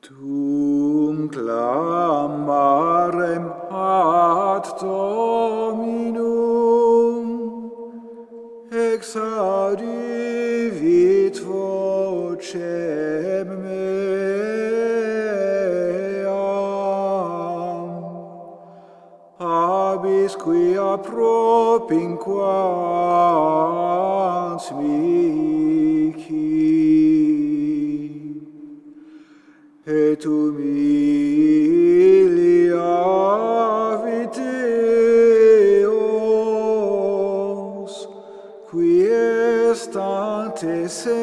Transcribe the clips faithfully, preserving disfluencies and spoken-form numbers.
Tum clamarem ad Dominum, exaudivit vocem meam, abis quia propinquans mihi, et humiliavit Deos, qui est ante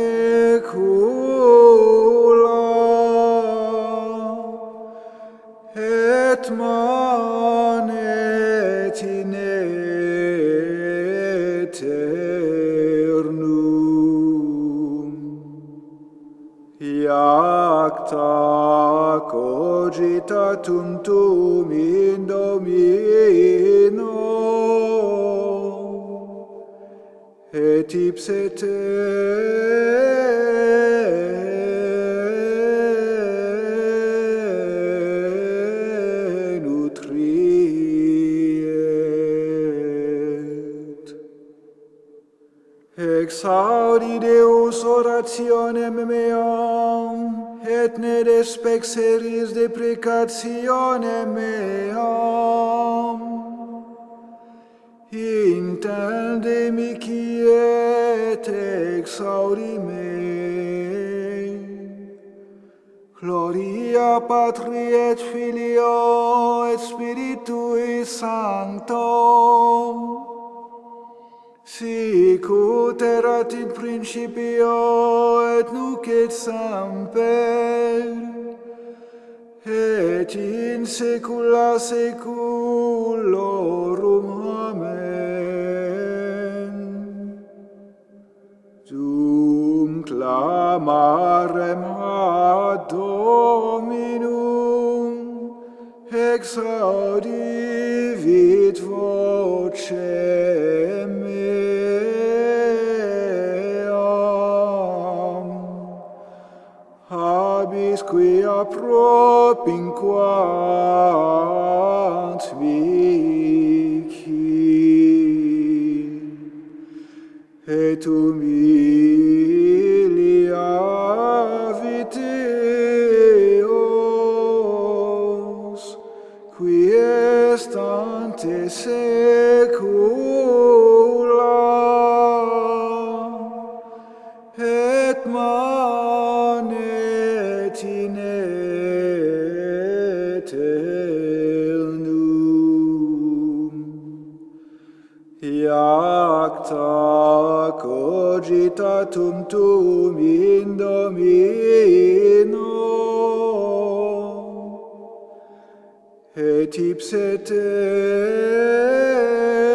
saecula, et manet in aeternum. Iacta cogitatum tuum in Domino, et ipse te nutriet. Exaudi Deus orationem meam, et ne despexeris deprecationem meam. Intende mihi et exaudi me. Gloria Patri et Filio et Spiritui Sancto, sic ut erat in principio et nunc et semper, et in saecula saeculorum. Amen. Dum clamarem ad Dominum, exaudivit vocem meam, abis quia propinquans mihi, et humiliavit Deos, qui est ante saecula, et manet in aeternum. Iacta cogitatum tuum in Domino, et ipse te